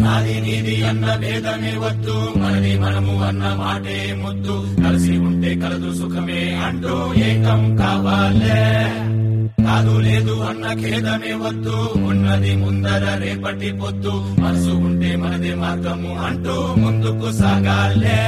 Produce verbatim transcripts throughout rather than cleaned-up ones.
నాది నీది అన్న భేదమే వద్దు, మనది మనము అన్న మాటే ముద్దు, కలిసి ఉంటే కలదు సుఖమే అంటూ ఏకం కావాలే. కాదు లేదు అన్న ఖేదమే వద్దు, ఉన్నది ముందర రేపటి పొద్దు, మనసు ఉంటే మనదే మార్గము అంటూ ముందుకు సాగాలే.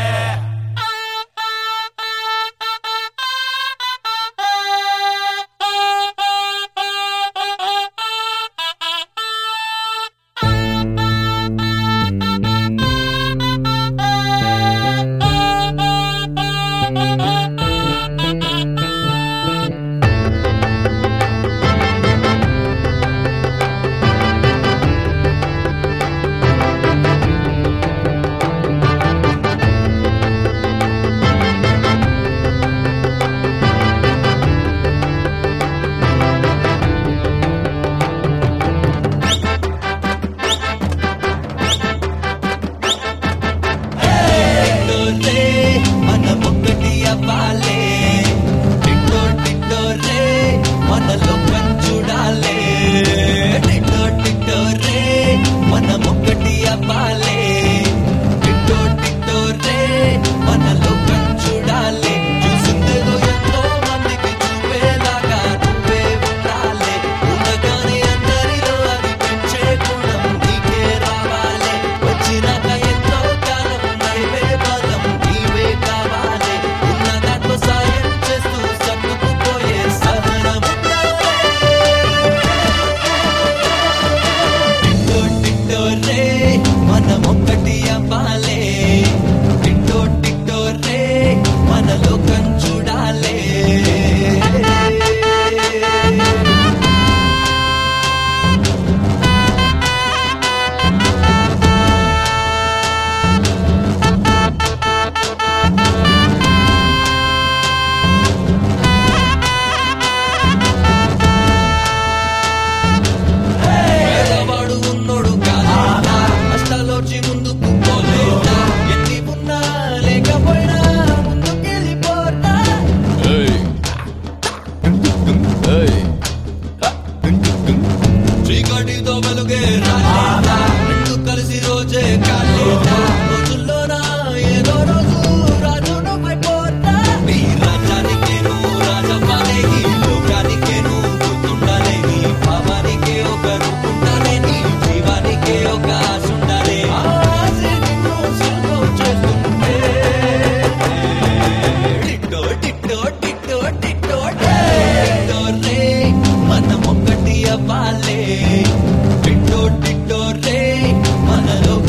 కలిసి రోజే కాలేదా రోజుల్లోనా ఏదో రోజు రాజు నువ్వైపోతా, నీ రాజ్యానికే నువ్వు రాజవ్వాలే, ఈ లోకానికే నువ్వు గుర్తుండాలే, నీ భావానికే ఒక రూపుండాలే, నీ జీవానికే ఒక ఆశ ఉండాలే. ఆశే నిన్ను సులభం చేస్తుంటే టిట్టో టిట్టో టిట్టో టిట్టో టిట్టో రే మనం ఒక్కటి అవ్వాలే. టిట్టో టిట్టో రే మనలో